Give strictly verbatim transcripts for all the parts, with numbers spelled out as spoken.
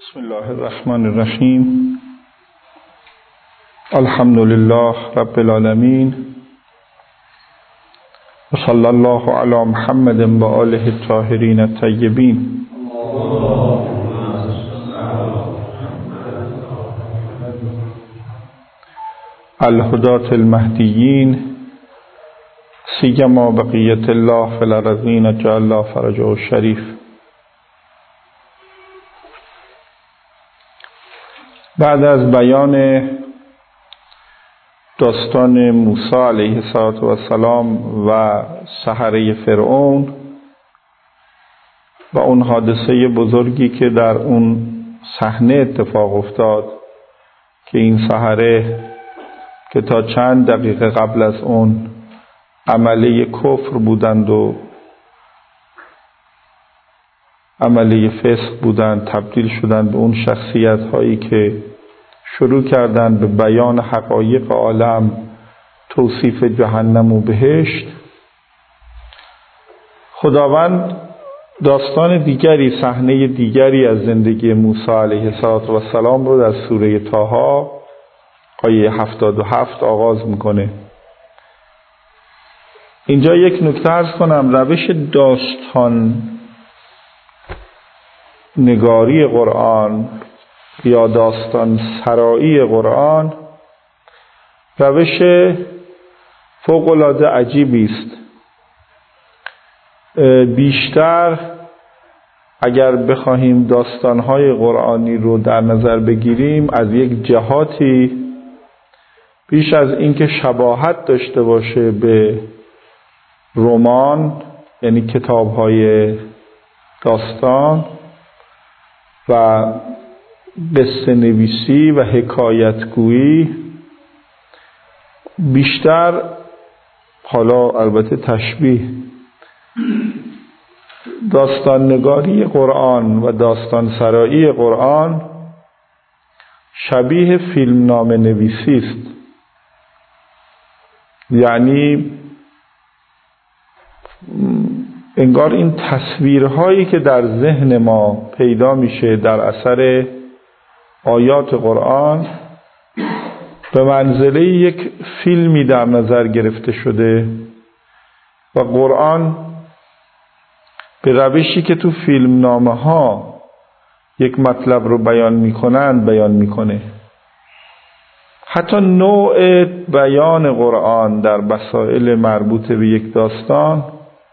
بسم الله الرحمن الرحیم. الحمد لله رب العالمین و صلی الله علی محمد و آله الطاهرین الطیبین. الهداة المهدیین سیما بقیت الله فی الارضین جعل الله فرجه الشریف. بعد از بیان داستان موسی علیه السلام و سحره فرعون و اون حادثه بزرگی که در اون صحنه اتفاق افتاد که این سحره که تا چند دقیقه قبل از اون عمله کفر بودند و عمله فسق بودند، تبدیل شدند به اون شخصیت هایی که شروع کردند به بیان حقایق عالم، توصیف جهنم و بهشت. خداوند داستان دیگری، صحنه دیگری از زندگی موسی علیه السلام رو در سوره طه آیه هفتاد و هفت آغاز میکنه. اینجا یک نکته عرض کنم. روش داستان نگاری قرآن یا داستان سرایی قرآن روش فوق‌العاده عجیبی است. بیشتر اگر بخواهیم داستان‌های قرآنی رو در نظر بگیریم، از یک جهاتی بیش از اینکه شباهت داشته باشه به رمان، یعنی کتاب‌های داستان و قصه نویسی و حکایتگویی، بیشتر حالا البته تشبیه داستان نگاری قرآن و داستان سرایی قرآن شبیه فیلم نامه نویسی است. یعنی انگار این تصویرهایی که در ذهن ما پیدا میشه در اثر آیات قرآن به منزله یک فیلمی در نظر گرفته شده و قرآن به روشی که تو فیلم نامه ها یک مطلب رو بیان میکنند بیان میکنه. حتی نوع بیان قرآن در مسائل مربوط به یک داستان،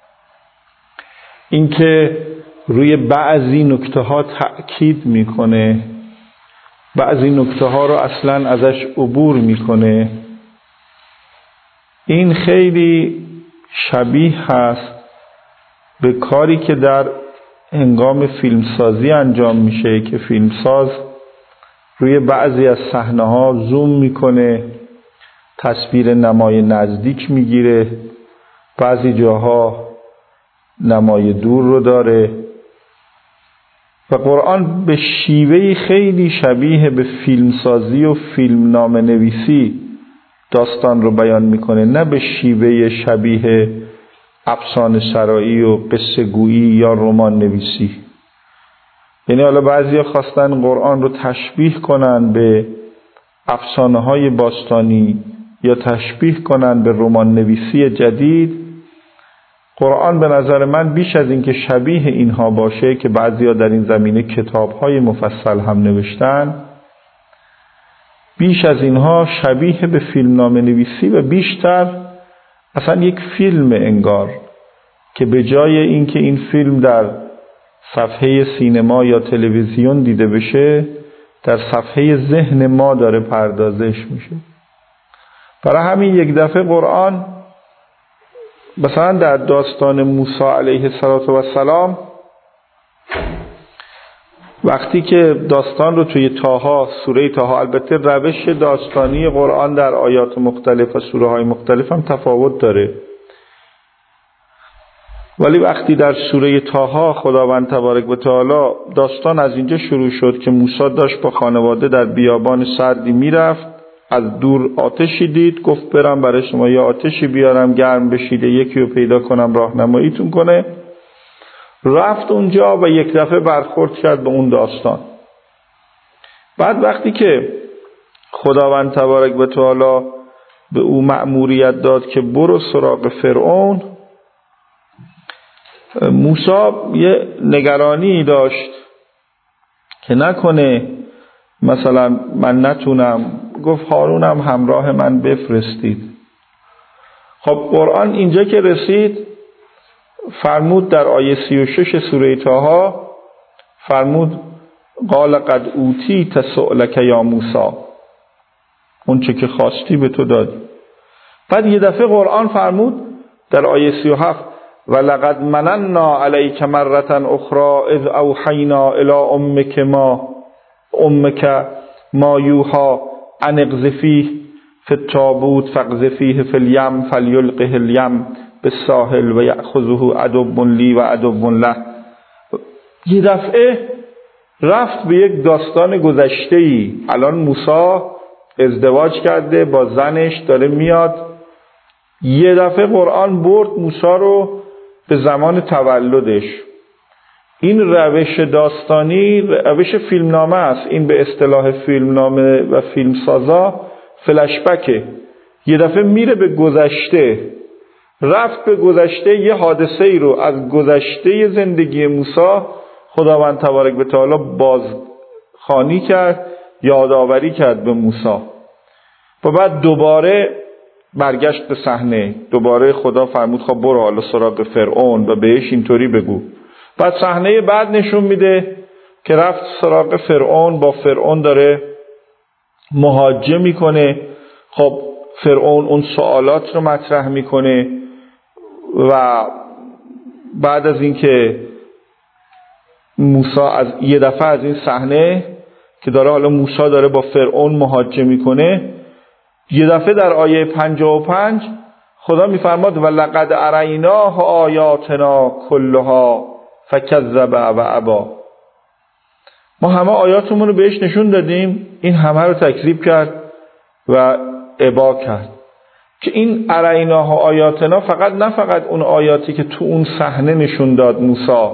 اینکه روی بعضی نکته ها تأکید میکنه، بعضی نکته ها رو اصلا ازش عبور میکنه، این خیلی شبیه هست به کاری که در هنگام فیلمسازی انجام میشه که فیلمساز روی بعضی از صحنه ها زوم میکنه، تصویر نمای نزدیک میگیره، بعضی جاها نمای دور رو داره و قرآن به شیوهی خیلی شبیه به فیلمسازی و فیلم نامه نویسی داستان رو بیان میکنه، نه به شیوه شبیه افسانه سرایی و قصه گویی یا رمان نویسی. یعنی حالا بعضیا خواستن قرآن رو تشبیه کنن به افسانه های باستانی یا تشبیه کنن به رمان نویسی جدید. قرآن به نظر من بیش از این که شبیه اینها باشه که بعضیا در این زمینه کتاب‌های مفصل هم نوشتن، بیش از اینها شبیه به فیلمنامه نویسی و بیشتر اصلا یک فیلم انگار که به جای اینکه این فیلم در صفحه سینما یا تلویزیون دیده بشه، در صفحه ذهن ما داره پردازش میشه. برای همین یک دفعه قرآن مثلا در داستان موسی علیه السلام وقتی که داستان رو توی طه، سوره طه، البته روش داستانی قرآن در آیات مختلف و سوره های مختلف هم تفاوت داره، ولی وقتی در سوره طه خداوند تبارک و تعالی داستان از اینجا شروع شد که موسی داشت با خانواده در بیابان سردی میرفت، از دور آتشی دید، گفت برم برای شما یه آتشی بیارم گرم بشید، یکی رو پیدا کنم راهنماییتون کنه. رفت اونجا و یک دفعه برخورد کرد به اون داستان بعد وقتی که خداوند تبارک و تعالی به او مأموریت داد که برو سراغ فرعون، موسی یه نگرانی داشت که نکنه مثلا من نتونم. گفت هارونم همراه من بفرستید. خب قرآن اینجا که رسید فرمود در آیه سی و شش سوره طه، فرمود قال قد اوتیت سؤلک یا موسی، اون چه که خواستی به تو دادی. بعد یه دفعه قرآن فرمود در آیه سی و هفت ولقد مننا علیک مرة اخرى اذ اوحینا الی امک ما امک ما یوحی ان اقذفیه فی التابوت فاقذفیه فی الیم فلیلقه الیم بالساحل و یأخذه عدو لی و عدو له. یه دفعه رفت به یک داستان گذشته‌ای. الان موسی ازدواج کرده با زنش، داره میاد. یه دفعه قرآن برد موسی رو به زمان تولدش. این روش داستانی روش فیلمنامه است. این به اصطلاح فیلمنامه و فیلمسازا فلشبکه. یه دفعه میره به گذشته، رفت به گذشته، یه حادثه ای رو از گذشته زندگی موسی خداوند تبارک و تعالی بازخوانی کرد، یادآوری کرد به موسی. و بعد دوباره برگشت به صحنه. دوباره خدا فرمود خب برو حالا سراغ فرعون و بهش اینطوری بگو. بعد صحنه بعد نشون میده که رفت سراغ فرعون، با فرعون داره محاجه میکنه. خب فرعون اون سوالات رو مطرح میکنه و بعد از اینکه موسی از یه دفعه از این صحنه که داره حالا موسی داره با فرعون محاجه میکنه، یه دفعه در آیه پنجاه و پنج خدا میفرماد و لقد اریناه آیاتنا کلها فکذب و ابا. ما همه آیاتمون رو بهش نشون دادیم، این همه رو تکذیب کرد و ابا کرد. که این اریناه آیاتنا فقط نه فقط اون آیاتی که تو اون صحنه نشون داد موسی،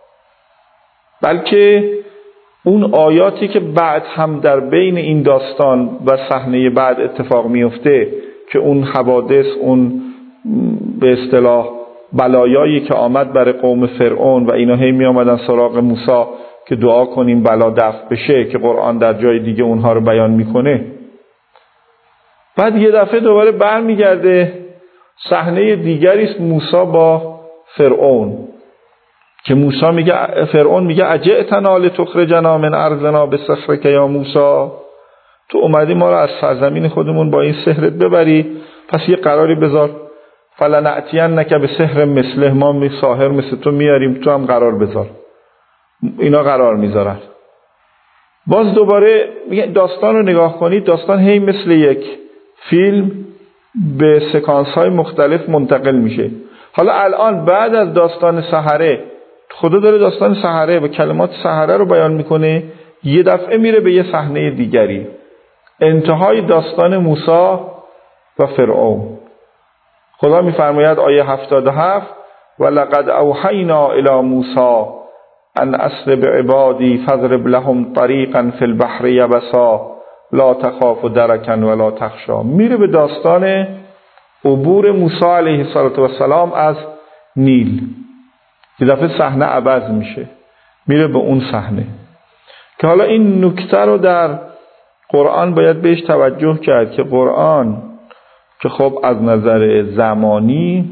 بلکه اون آیاتی که بعد هم در بین این داستان و صحنه بعد اتفاق میفته، که اون حوادث، اون به اصطلاح بلایایی که آمد برای قوم فرعون و اینا هی می آمدن سراغ موسی که دعا کنیم بلا دفع بشه، که قرآن در جای دیگه اونها رو بیان میکنه. بعد یه دفعه دوباره برمیگرده صحنه دیگری است، موسی با فرعون، که موسی میگه، فرعون میگه اجئتنا لتخرجنا من ارضنا بسحرک یا موسی، تو اومدی ما رو از سرزمین خودمون با این سحرت ببری، پس یه قراری بذار. فلنأتینک بسحر مثله، ما می ساحر مثل تو میاریم، تو هم قرار بذار. اینا قرار میذارن. باز دوباره داستان رو نگاه کنید، داستان هی مثل یک فیلم به سکانس های مختلف منتقل میشه. حالا الان بعد از داستان سحره، خدا داره داستان سحره و کلمات سحره رو بیان میکنه، یه دفعه میره به یه صحنه دیگری، انتهای داستان موسی و فرعون. خدا میفرماید آیه هفتاد و هفت ولقد اوحینا الی موسی ان اسر بعبادی فاضرب لهم طریقا فی البحر یبسا لا تخاف درکا ولا تخشا. میره به داستان عبور موسی علیه السلام از نیل. یه دفعه صحنه عوض میشه، میره به اون صحنه. که حالا این نکته رو در قرآن باید بهش توجه کرد که قرآن که خب از نظر زمانی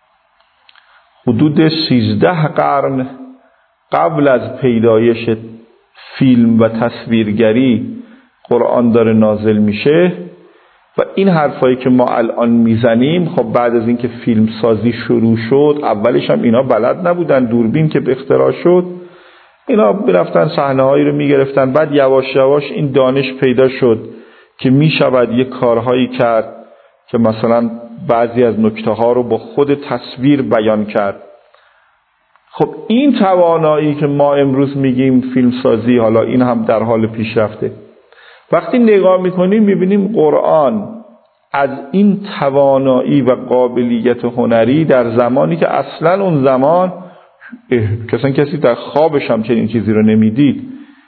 حدود سیزده قرن قبل از پیدایش فیلم و تصویرگری قرآن داره نازل میشه و این حرفایی که ما الان میزنیم خب بعد از اینکه فیلم سازی شروع شد، اولش هم اینا بلد نبودن، دوربین که به اختراع شد اینا برفتن صحنه هایی رو میگرفتن، بعد یواش یواش این دانش پیدا شد که میشود یک کارهایی کرد که مثلا بعضی از نکته ها رو با خود تصویر بیان کرد. خب این توانایی که ما امروز میگیم فیلم سازی، حالا این هم در حال پیشرفته. وقتی نگاه میکنیم میبینیم قرآن از این توانایی و قابلیت هنری در زمانی که اصلا اون زمان کسان کسی در خوابش هم چنین چیزی رو نمیدید،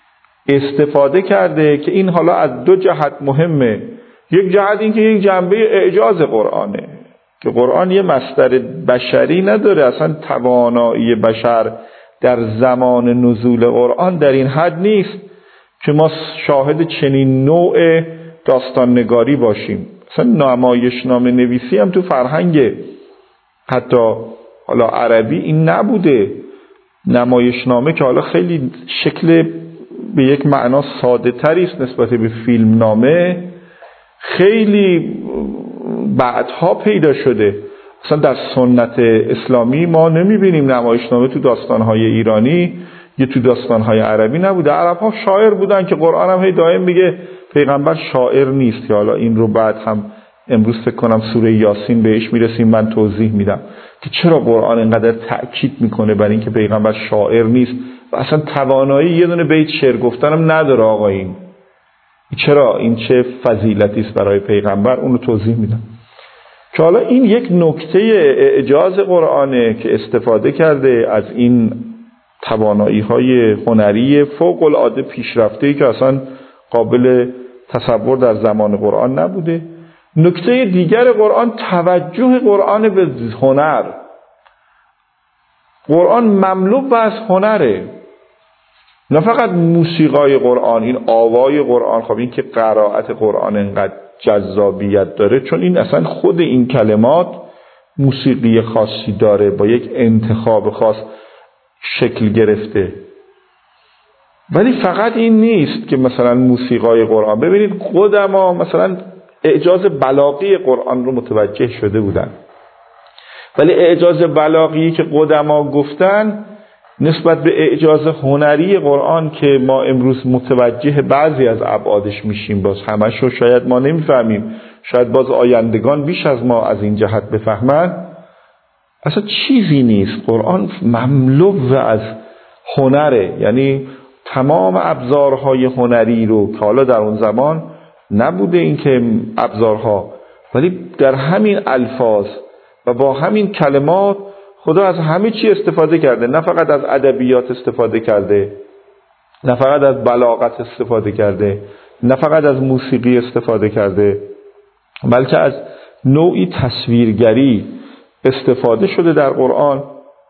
استفاده کرده که این حالا از دو جهت مهمه. یک جهت این که یک جنبه اعجاز قرآنه که قرآن یه مصدر بشری نداره، اصلا توانایی بشر در زمان نزول قرآن در این حد نیست که ما شاهد چنین نوع داستان نگاری باشیم. اصلا نمایشنامه نویسی هم تو فرهنگ حتی حالا عربی این نبوده. نمایشنامه که حالا خیلی شکل به یک معنا ساده تری است نسبت به فیلم نامه، خیلی بعدها پیدا شده. اصلا در سنت اسلامی ما نمیبینیم نمایشنامه تو داستانهای ایرانی یا تو داستانهای عربی نبوده. عربها شاعر بودن که قرآن هم هی دائم میگه پیغمبر شاعر نیست، که حالا این رو بعد هم امروز فکر کنم سوره یاسین بهش میرسیم من توضیح میدم که چرا قرآن اینقدر تأکید میکنه بر این که پیغمبر شاعر نیست و اصلا توانایی یه دونه بیت شعر گفتنم نداره. آقا این چرا این چه فضیلتی است برای پیغمبر، اون رو توضیح میدم. که حالا این یک نکته اعجاز قرآنه که استفاده کرده از این توانایی های هنری فوق العاده پیشرفته‌ای که اصلا قابل تصور در زمان قرآن نبوده. نکته دیگر قرآن توجه قرآن به هنر. قرآن مملو از هنره، نه فقط موسیقای قرآن، این آوای قرآن. خب این که قرائت قرآن اینقدر جذابیت داره چون این اصلا خود این کلمات موسیقی خاصی داره، با یک انتخاب خاص شکل گرفته. ولی فقط این نیست که مثلا موسیقای قرآن، ببینید قدما مثلا اعجاز بلاغی قرآن رو متوجه شده بودن، ولی اعجاز بلاغی که قدما گفتن نسبت به اعجاز هنری قرآن که ما امروز متوجه بعضی از ابعادش میشیم، باز همش رو شاید ما نمیفهمیم، شاید باز آیندگان بیش از ما از این جهت بفهمن. اصلا چیزی نیست، قرآن مملو از هنره، یعنی تمام ابزارهای هنری رو که حالا در اون زمان نبوده این که ابزارها، ولی در همین الفاظ و با همین کلمات خدا از همه چی استفاده کرده. نه فقط از ادبیات استفاده کرده، نه فقط از بلاغت استفاده کرده، نه فقط از موسیقی استفاده کرده، بلکه از نوعی تصویرگری استفاده شده در قرآن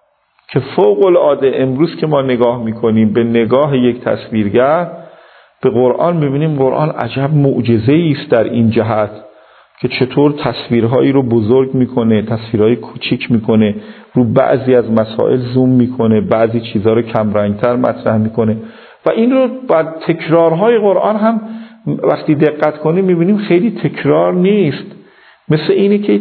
که فوق العاده امروز که ما نگاه میکنیم به نگاه یک تصویرگر به قرآن ببینیم قرآن عجب معجزه‌ای است در این جهت که چطور تصویرهایی رو بزرگ میکنه، تصویرهای کوچیک میکنه، رو بعضی از مسائل زوم میکنه، بعضی چیزها رو کم رنگتر مطرح میکنه. و این رو با تکرارهای قرآن هم وقتی دقت کنیم میبینیم خیلی تکرار نیست. مثل اینه که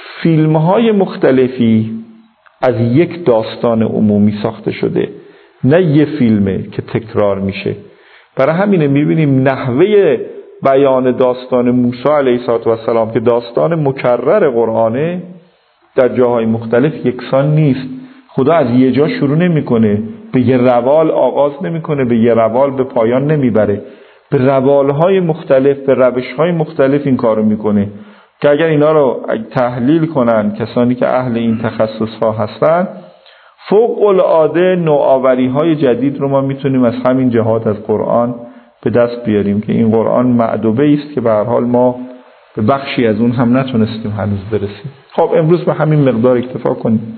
فیلمهای مختلفی از یک داستان عمومی ساخته شده، نه یه فیلمه که تکرار میشه. برای همینه میبینیم نحوه بیان داستان موسی علیه السلام که داستان مکرر قرآنه در جاهای مختلف یکسان نیست. خدا از یه جا شروع نمیکنه، به یه روال آغاز نمیکنه، به یه روال به پایان نمیبره، به روالهای مختلف، به روشهای مختلف این کارو میکنه که اگر اینا رو تحلیل کنن کسانی که اهل این تخصص ها هستن، فوق العاده نوآوری های جدید رو ما میتونیم از همین جهات از قرآن به دست بیاریم که این قرآن معدوبه است که به هر حال ما به بخشی از اون هم نتونستیم هنوز برسیم. خب امروز به همین مقدار اکتفا کنیم.